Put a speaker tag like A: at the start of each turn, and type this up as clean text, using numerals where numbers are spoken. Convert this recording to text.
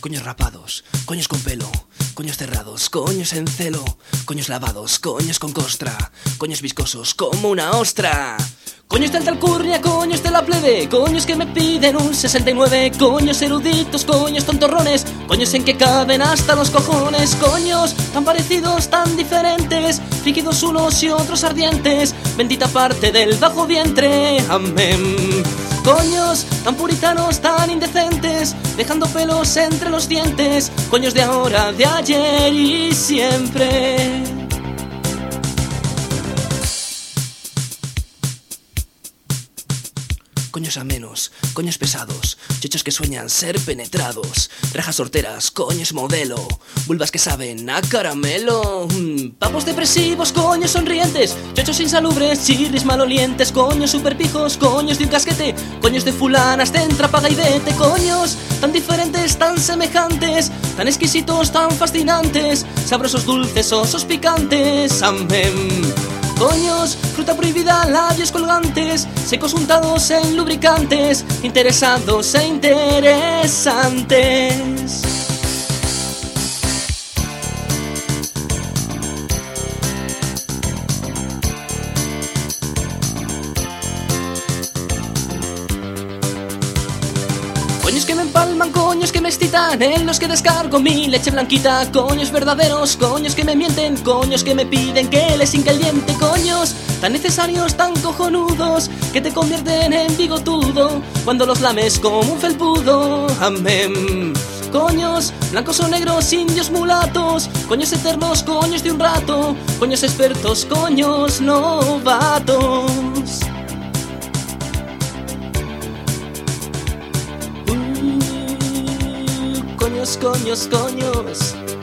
A: Coños rapados, coños con pelo, coños cerrados, coños en celo, coños lavados, coños con costra, coños viscosos como una ostra. Coños de alta alcurnia, coños de la plebe, coños que me piden un 69, coños eruditos, coños tontorrones, coños en que caben hasta los cojones, coños tan parecidos, tan diferentes, líquidos unos y otros ardientes, bendita parte del bajo vientre, amén. Coños tan puritanos, tan indecentes, dejando pelos entre los dientes, coños de ahora, de ayer y siempre. Coños amenos, coños pesados, chochos que sueñan ser penetrados, rejas sorteras, coños modelo, vulvas que saben a caramelo, pavos depresivos, coños sonrientes, chochos insalubres, chirris malolientes, coños superpijos, coños de un casquete, coños de fulanas de entra, paga y vete, coños tan diferentes, tan semejantes, tan exquisitos, tan fascinantes, sabrosos, dulces, osos picantes, amén. Coños, fruta prohibida, labios colgantes, secos untados en lubricantes, interesados e interesantes. Coños que me empalman, coños que me excitan, en los que descargo mi leche blanquita, coños verdaderos, coños que me mienten, coños que me piden que les hinque el diente, coños tan necesarios, tan cojonudos, que te convierten en bigotudo cuando los lames como un felpudo, amén. Coños blancos o negros, indios mulatos, coños eternos, coños de un rato, coños expertos, coños novatos. Coños, coños, coños.